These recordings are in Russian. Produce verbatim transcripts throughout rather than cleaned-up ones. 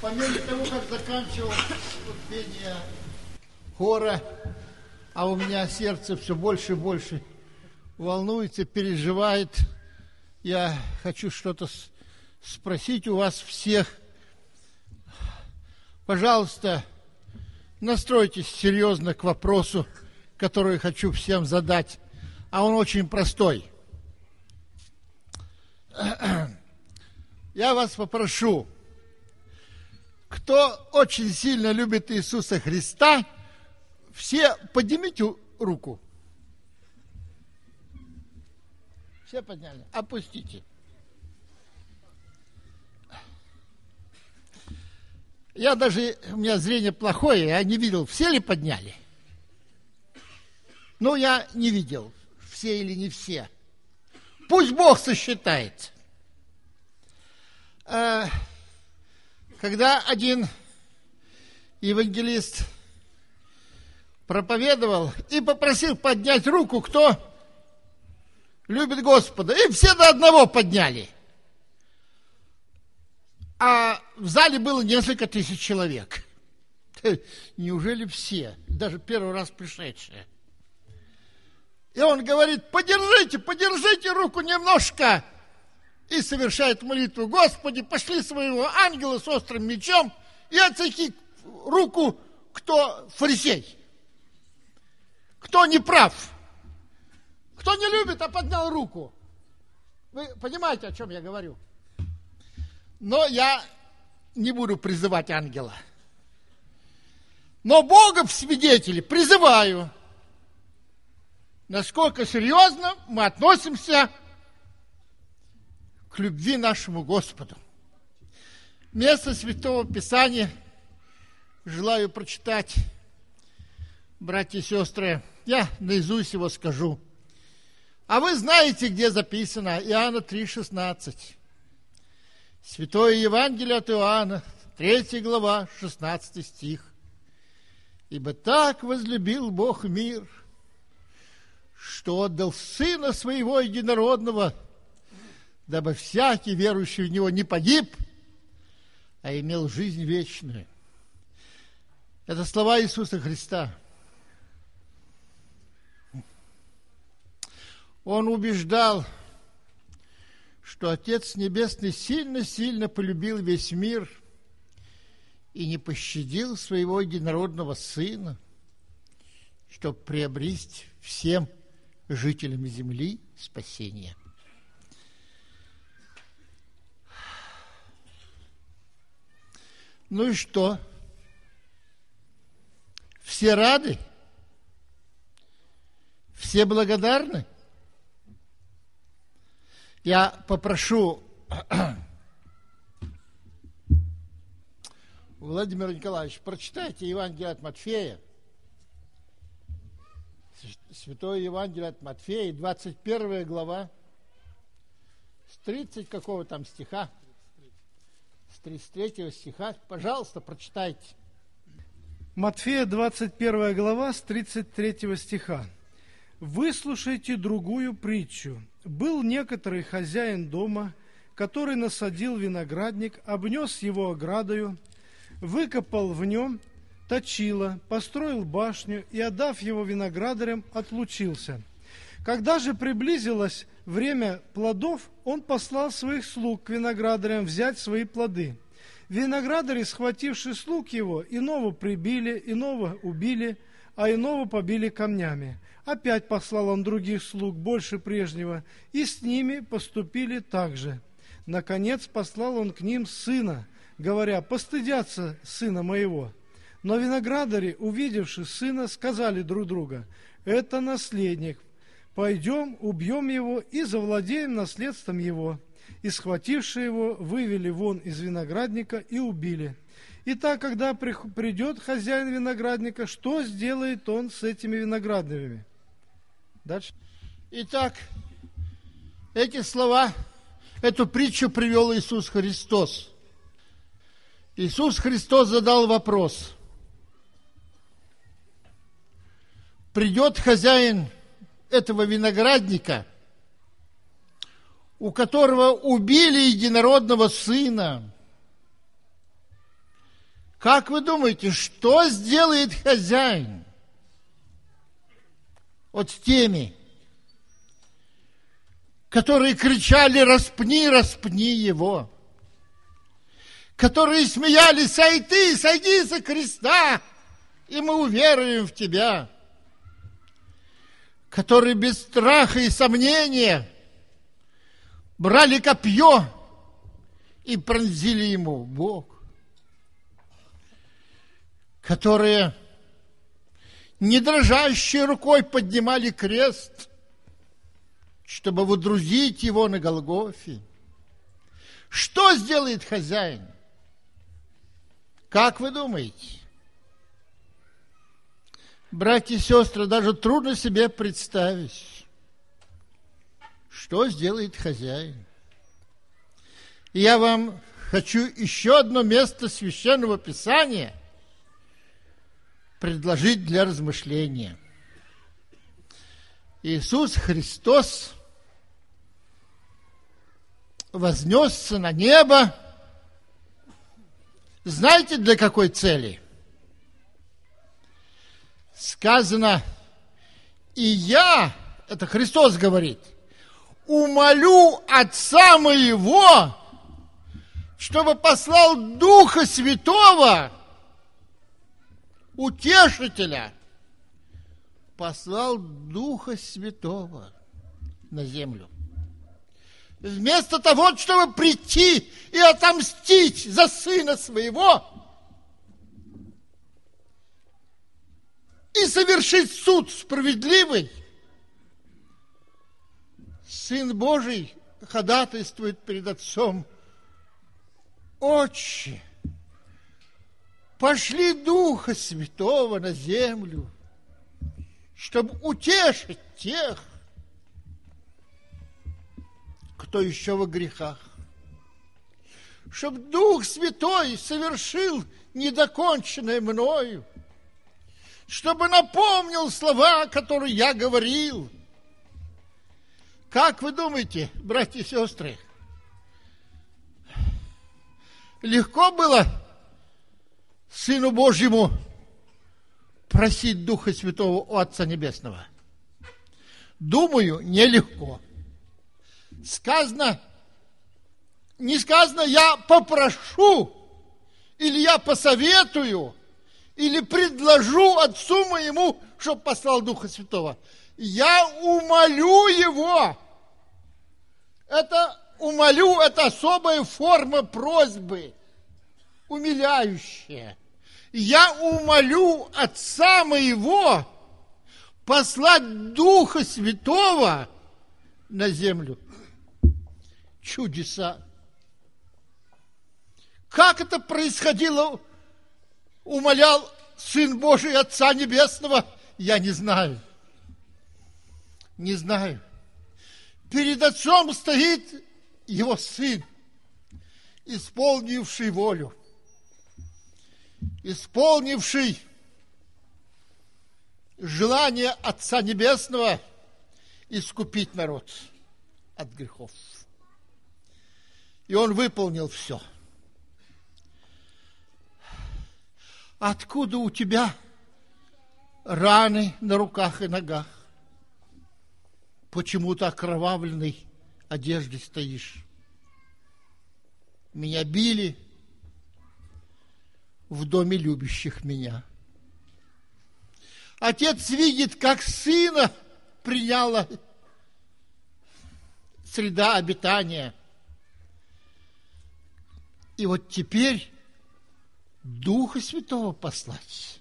По мере того, как заканчивал пение хора, а у меня сердце все больше и больше волнуется, переживает, я хочу что-то спросить у вас всех. Пожалуйста, настройтесь серьезно к вопросу, который хочу всем задать, а он очень простой. Я вас попрошу, кто очень сильно любит Иисуса Христа, все поднимите руку. Все подняли? Опустите. Я даже, у меня зрение плохое, я не видел, все ли подняли? Ну, я не видел, все или не все. Пусть Бог сосчитает. Когда один евангелист проповедовал и попросил поднять руку, кто любит Господа, и все до одного подняли. А в зале было несколько тысяч человек. Неужели все, даже первый раз пришедшие? И он говорит: подержите, подержите руку немножко. И совершает молитву: Господи, пошли своего ангела с острым мечом и отсеки руку, кто фарисей, кто не прав, кто не любит, а поднял руку. Вы понимаете, о чем я говорю? Но я не буду призывать ангела. Но Бога в свидетели призываю, насколько серьезно мы относимся к любви нашему Господу. Место Святого Писания желаю прочитать, братья и сестры. Я наизусть его скажу. А вы знаете, где записано? Иоанна три шестнадцать. Святое Евангелие от Иоанна, третья глава, шестнадцатый стих. «Ибо так возлюбил Бог мир, что отдал Сына Своего Единородного, дабы всякий верующий в Него не погиб, а имел жизнь вечную». Это слова Иисуса Христа. Он убеждал, что Отец Небесный сильно-сильно полюбил весь мир и не пощадил Своего Единородного Сына, чтобы приобрести всем жителям земли спасение. Ну и что? Все рады? Все благодарны? Я попрошу Владимира Николаевича, прочитайте Евангелие от Матфея, Святое Евангелие от Матфея, двадцать первая глава, с тридцать какого там стиха, с тридцать третьего стиха, пожалуйста, прочитайте. Матфея, двадцать первая глава, с тридцать третьего стиха. «Выслушайте другую притчу. Был некоторый хозяин дома, который насадил виноградник, обнес его оградою, выкопал в нем точило, построил башню и, отдав его виноградарям, отлучился. Когда же приблизилось время плодов, он послал своих слуг к виноградарям взять свои плоды. Виноградари, схвативши слуг его, иного прибили, иного убили, а иного побили камнями. Опять послал он других слуг, больше прежнего, и с ними поступили так же. Наконец послал он к ним сына, говоря: постыдятся сына моего. Но виноградари, увидевши сына, сказали друг другу: это наследник, пойдем, убьем его и завладеем наследством его. И, схвативши его, вывели вон из виноградника и убили. Итак, когда придет хозяин виноградника, что сделает он с этими виноградными?» Дальше. Итак, эти слова, эту притчу привел Иисус Христос. Иисус Христос задал вопрос. Придет хозяин этого виноградника, у которого убили единородного сына, Как вы думаете, что сделает хозяин вот с теми, которые кричали: распни, распни его, которые смеялись: сойди, сойди со креста, и мы уверуем в тебя, которые без страха и сомнения брали копье и пронзили ему бок, которые не дрожащей рукой поднимали крест, чтобы водрузить его на Голгофе. Что сделает хозяин? Как вы думаете? Братья и сестры, даже трудно себе представить, что сделает хозяин. И я вам хочу еще одно место Священного Писания предложить для размышления. Иисус Христос вознесся на небо. Знаете, для какой цели? Сказано: и я, это Христос говорит, умолю Отца моего, чтобы послал Духа Святого, Утешителя, послал Духа Святого на землю. Вместо того, чтобы прийти и отомстить за Сына Своего и совершить суд справедливый, Сын Божий ходатайствует перед Отцом: Отче, пошли Духа Святого на землю, чтобы утешить тех, кто еще во грехах, чтобы Дух Святой совершил недоконченное мною, чтобы напомнил слова, которые я говорил. Как вы думаете, братья и сестры, легко было Сыну Божьему просить Духа Святого у Отца Небесного? Думаю, нелегко. Сказано, не сказано: я попрошу, или я посоветую, или предложу Отцу моему, чтобы послал Духа Святого. Я умолю Его. Это умолю, это особая форма просьбы, умиляющая. Я умолю Отца моего послать Духа Святого на землю. Чудеса. Как это происходило? Умолял Сын Божий Отца Небесного? Я не знаю. Не знаю. Перед Отцом стоит Его Сын, исполнивший волю, исполнивший желание Отца Небесного искупить народ от грехов. И Он выполнил все. Откуда у тебя раны на руках и ногах? Почему ты окровавленной одеждой стоишь? Меня били в доме любящих меня. Отец видит, как сына приняла среда обитания. И вот теперь Духа Святого послать.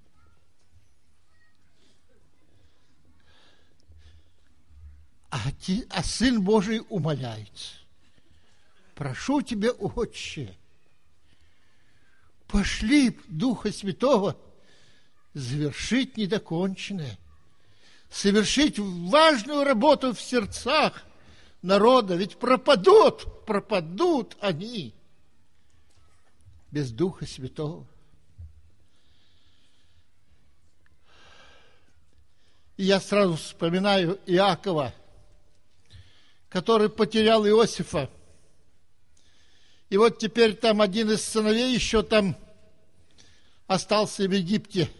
А, те, а Сын Божий умоляет: прошу тебя, Отче, пошли Духа Святого завершить недоконченное, совершить важную работу в сердцах народа, ведь пропадут, пропадут они без Духа Святого. И я сразу вспоминаю Иакова, который потерял Иосифа. И вот теперь там один из сыновей еще там остался в Египте,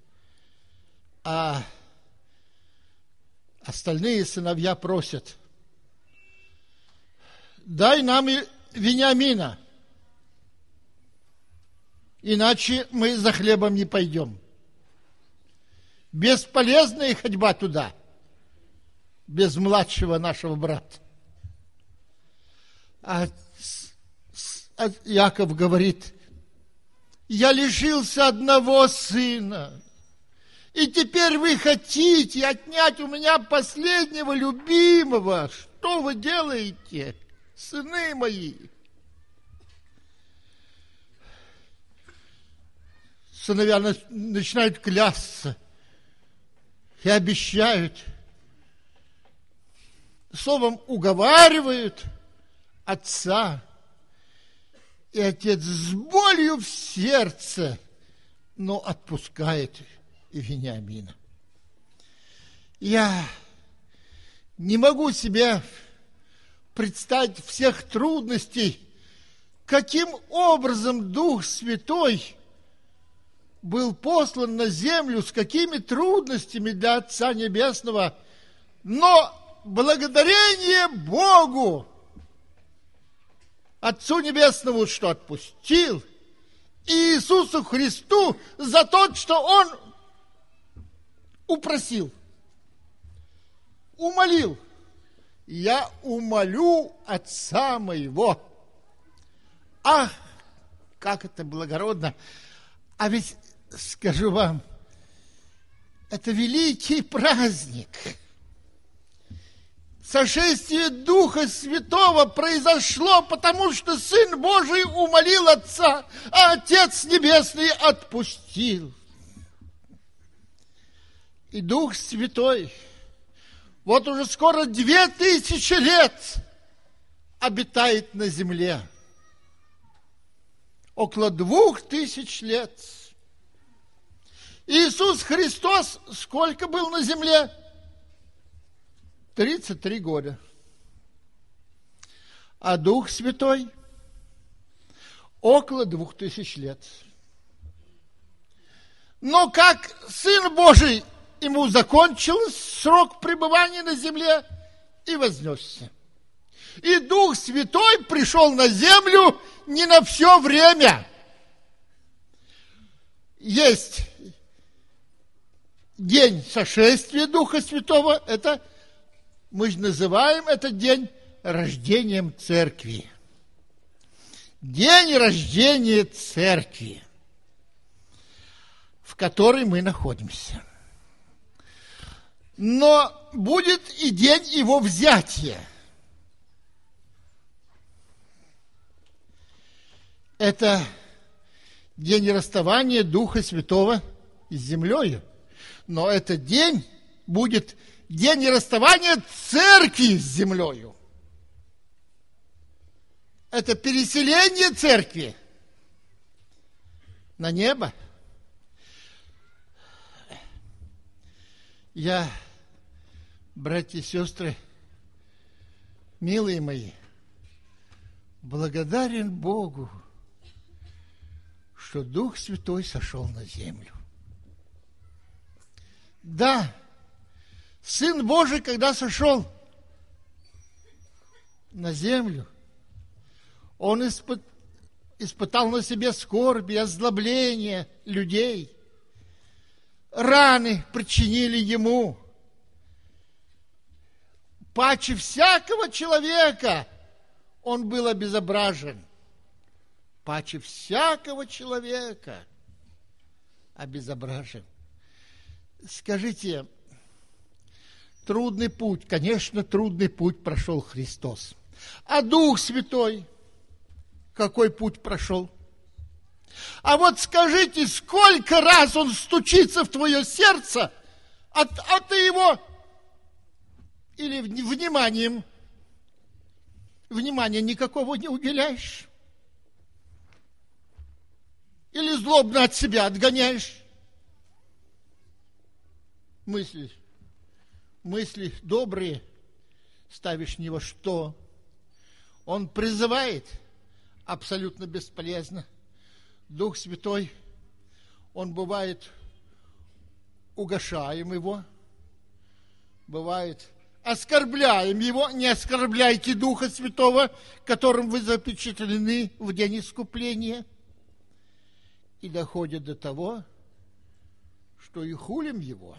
а остальные сыновья просят: дай нам и Вениамина, иначе мы за хлебом не пойдем. Бесполезная ходьба туда, без младшего нашего брата. А, а Иаков говорит: я лишился одного сына, и теперь вы хотите отнять у меня последнего любимого. Что вы делаете, сыны мои? Сыновья начинают клясться и обещают, словом, уговаривают отца. И отец с болью в сердце, но отпускает и Вениамина. Я не могу себе представить всех трудностей, каким образом Дух Святой был послан на землю, с какими трудностями для Отца Небесного, но благодарение Богу, Отцу Небесному, что отпустил, и Иисусу Христу за то, что Он упросил, умолил: я умолю Отца моего. Ах, как это благородно! А ведь, скажу вам, это великий праздник. Сошествие Духа Святого произошло, потому что Сын Божий умолил Отца, а Отец Небесный отпустил. И Дух Святой вот уже скоро две тысячи лет обитает на земле. Около двух тысяч лет. Иисус Христос сколько был на земле? тридцать три года. А Дух Святой около двух тысяч лет. Но как Сын Божий, ему закончился срок пребывания на земле и вознесся. И Дух Святой пришел на землю не на все время. Есть день сошествия Духа Святого, это мы же называем этот день рождением Церкви. День рождения Церкви, в которой мы находимся. Но будет и день его взятия. Это день расставания Духа Святого с землей. Но этот день будет день расставания Церкви с землей. Это переселение Церкви на небо. Я, братья и сестры, милые мои, благодарен Богу, что Дух Святой сошел на землю. Да, Сын Божий, когда сошел на землю, Он испыт, испытал на себе скорби, озлобление людей. Раны причинили Ему. Паче всякого человека Он был обезображен. Паче всякого человека обезображен. Скажите, трудный путь, конечно, трудный путь прошел Христос. А Дух Святой какой путь прошел? А вот скажите, сколько раз Он стучится в твое сердце, а, а ты его или вниманием, внимания никакого не уделяешь? Или злобно от себя отгоняешь? Мысли, мысли добрые ставишь в него что? Он призывает абсолютно бесполезно. Дух Святой, он бывает угошаем его, бывает оскорбляем его. Не оскорбляйте Духа Святого, которым вы запечатлены в день искупления. И доходит до того, что и хулим его.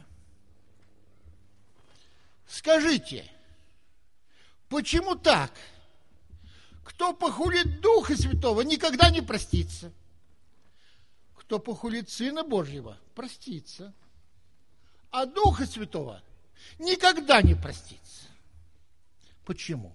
Скажите, почему так? Кто похулит Духа Святого, никогда не простится. Кто похулит Сына Божьего, простится. А Духа Святого никогда не простится. Почему?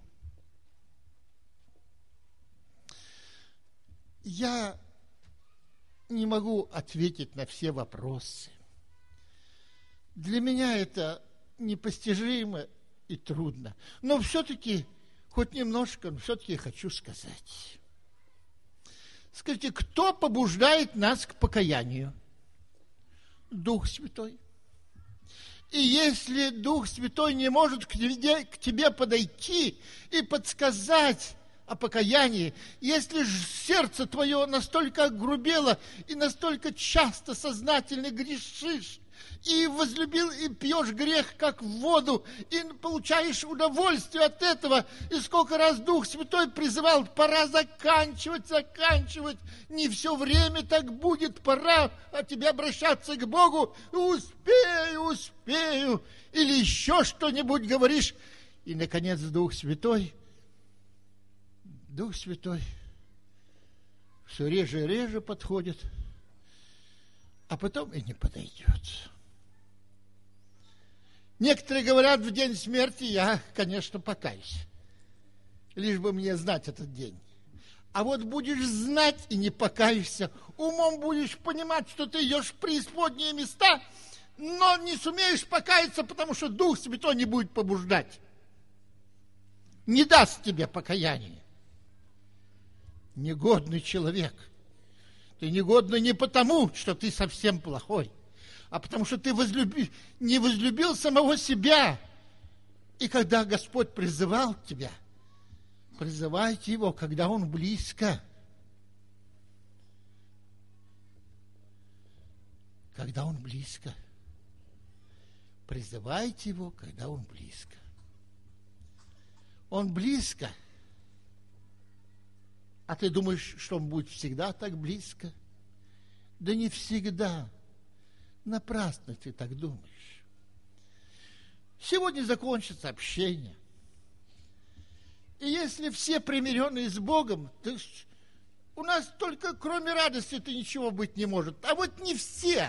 Я не могу ответить на все вопросы. Для меня это непостижимо и трудно. Но все-таки, хоть немножко, но все-таки хочу сказать. Скажите, кто побуждает нас к покаянию? Дух Святой. И если Дух Святой не может к тебе, к тебе подойти и подсказать о покаянии, если же сердце твое настолько огрубело и настолько часто сознательно грешишь, и возлюбил, и пьешь грех, как в воду, и получаешь удовольствие от этого, и сколько раз Дух Святой призывал, пора заканчивать, заканчивать, не все время так будет, пора от тебя обращаться к Богу, успею, успею, или еще что-нибудь говоришь, и, наконец, Дух Святой, Дух Святой все реже и реже подходит, а потом и не подойдет. Некоторые говорят, в день смерти я, конечно, покаюсь, лишь бы мне знать этот день. А вот будешь знать и не покаешься, умом будешь понимать, что ты идешь в преисподние места, но не сумеешь покаяться, потому что Дух Святой не будет побуждать. Не даст тебе покаяние. Негодный человек. Ты негодный не потому, что ты совсем плохой, а потому что ты возлюби, не возлюбил самого себя. И когда Господь призывал тебя, призывайте Его, когда Он близко. Когда Он близко. Призывайте Его, когда Он близко. Он близко. А ты думаешь, что Он будет всегда так близко? Да не всегда. Напрасно ты так думаешь. Сегодня закончится общение. И если все примиренные с Богом, то у нас только кроме радости-то ничего быть не может. А вот не все.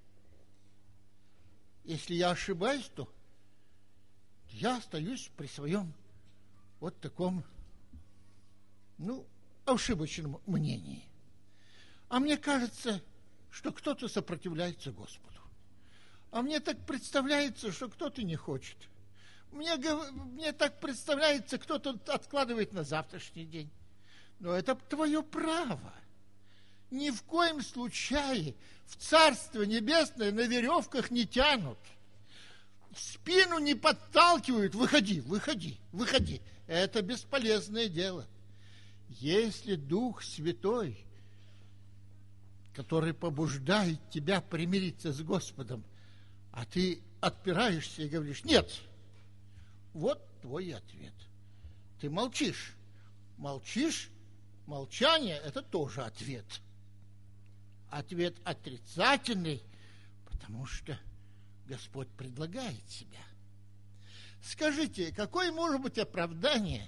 Если я ошибаюсь, то я остаюсь при своем вот таком, ну, ошибочном мнении. А мне кажется, что кто-то сопротивляется Господу. А мне так представляется, что кто-то не хочет. Мне, мне так представляется, кто-то откладывает на завтрашний день. Но это твое право. Ни в коем случае в Царство Небесное на веревках не тянут. В спину не подталкивают. Выходи, выходи, выходи. Это бесполезное дело. Если Дух Святой, который побуждает тебя примириться с Господом, а ты отпираешься и говоришь: нет, вот твой ответ. Ты молчишь. Молчишь, молчание – это тоже ответ. Ответ отрицательный, потому что Господь предлагает себя. Скажите, какое может быть оправдание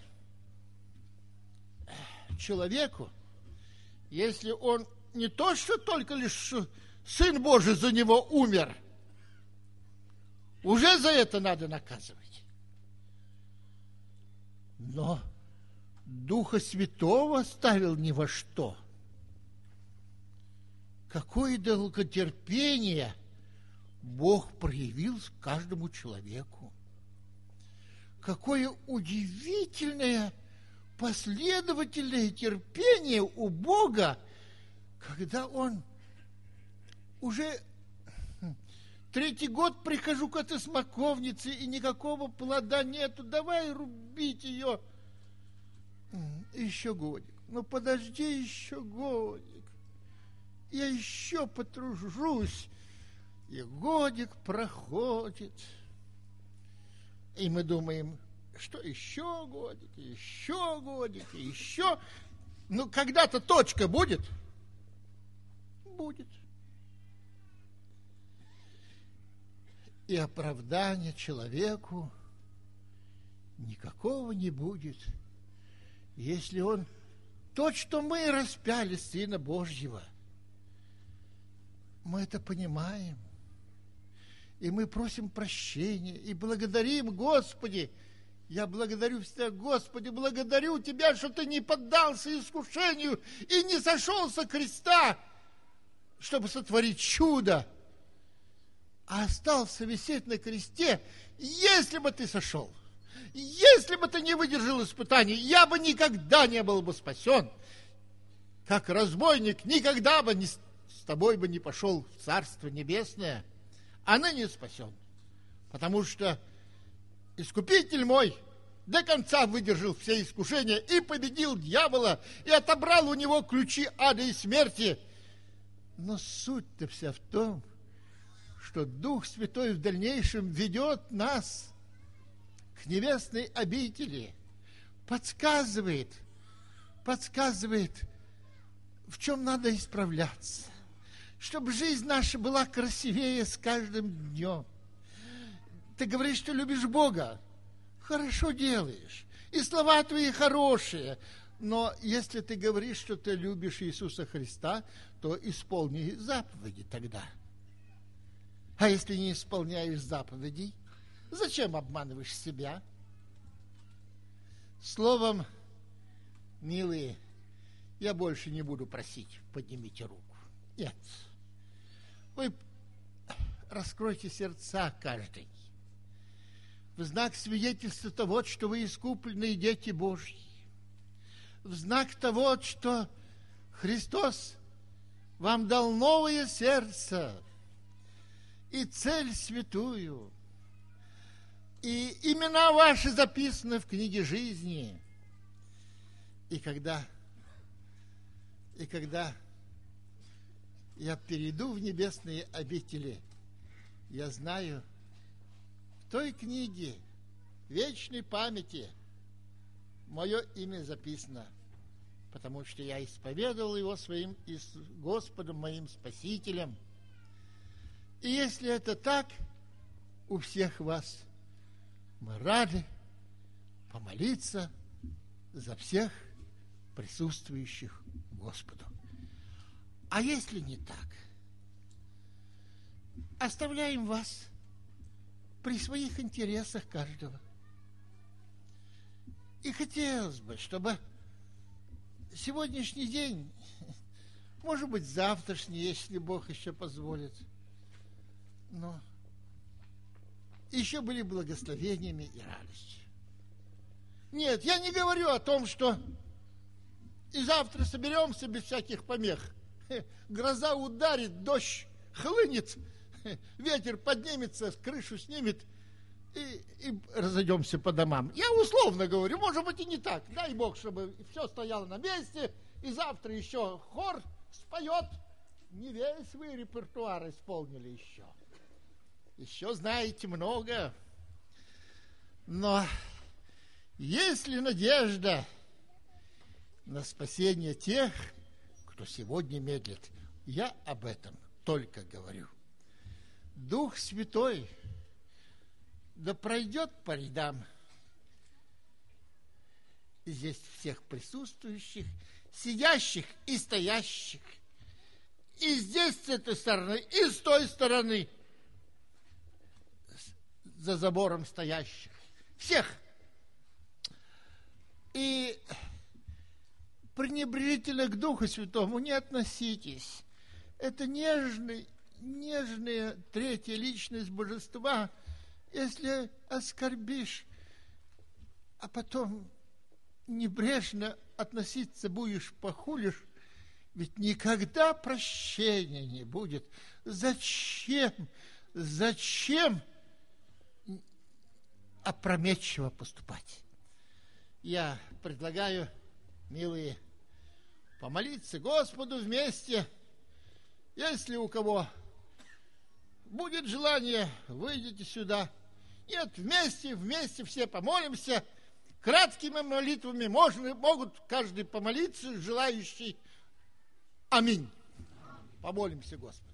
человеку, если он не то, что только лишь Сын Божий за него умер, уже за это надо наказывать. Но Духа Святого ставил ни во что. Какое долготерпение Бог проявил каждому человеку. Какое удивительное, последовательное терпение у Бога, когда Он уже третий год прихожу к этой смоковнице, и никакого плода нету, давай рубить ее. Еще годик. Ну, подожди еще годик. я еще потружусь. И годик проходит. И мы думаем, что еще годик, еще годик, еще. Ну, когда-то точка будет? Будет. И оправдания человеку никакого не будет, если он то, что мы распяли Сына Божьего, мы это понимаем. И мы просим прощения и благодарим, Господи. Я благодарю всегда, Господи, благодарю Тебя, что Ты не поддался искушению и не сошел со креста, чтобы сотворить чудо, а остался висеть на кресте. Если бы Ты сошел, если бы Ты не выдержал испытаний, я бы никогда не был бы спасен. Как разбойник никогда бы не, с Тобой бы не пошел в Царство Небесное, а ныне спасен. Потому что Искупитель мой до конца выдержал все искушения и победил дьявола, и отобрал у него ключи ада и смерти. Но суть-то вся в том, что Дух Святой в дальнейшем ведет нас к небесной обители, подсказывает, подсказывает, в чем надо исправляться, чтобы жизнь наша была красивее с каждым днем. Ты говоришь, что любишь Бога, хорошо делаешь, и слова твои хорошие, но если ты говоришь, что ты любишь Иисуса Христа, то исполни заповеди тогда. А если не исполняешь заповедей, зачем обманываешь себя? Словом, милые, я больше не буду просить, поднимите руку. Нет. Вы раскройте сердца каждый в знак свидетельства того, что вы искупленные дети Божьи, в знак того, что Христос вам дал новое сердце и цель святую, и имена ваши записаны в книге жизни. И когда, и когда я перейду в небесные обители, я знаю, в той книге вечной памяти мое имя записано, потому что я исповедовал его своим Господом, моим Спасителем. И если это так, у всех вас мы рады помолиться за всех присутствующих Господу. А если не так, оставляем вас при своих интересах каждого. И хотелось бы, чтобы сегодняшний день, может быть, завтрашний, если Бог еще позволит, но еще были благословениями и радостью. Нет, я не говорю о том, что и завтра соберемся без всяких помех. Гроза ударит, дождь хлынет, ветер поднимется, крышу снимет, и, и разойдемся по домам. Я условно говорю, может быть и не так. Дай Бог, чтобы все стояло на месте, и завтра еще хор споет. Не весь вы репертуар исполнили еще. Еще знаете много. Но есть ли надежда на спасение тех, кто сегодня медлит? Я об этом только говорю. Дух Святой да пройдет по рядам здесь всех присутствующих, сидящих и стоящих, и здесь с этой стороны, и с той стороны, за забором стоящих. Всех. И пренебрежительно к Духу Святому не относитесь. Это нежный, нежная третья личность Божества. Если оскорбишь, а потом небрежно относиться будешь, похулишь, ведь никогда прощения не будет. Зачем? Зачем опрометчиво поступать? Я предлагаю, милые, помолиться Господу вместе Если у кого будет желание, выйдите сюда. Нет, вместе, вместе все помолимся. Краткими молитвами можно, могут каждый помолиться, желающий. Аминь. Помолимся, Господи.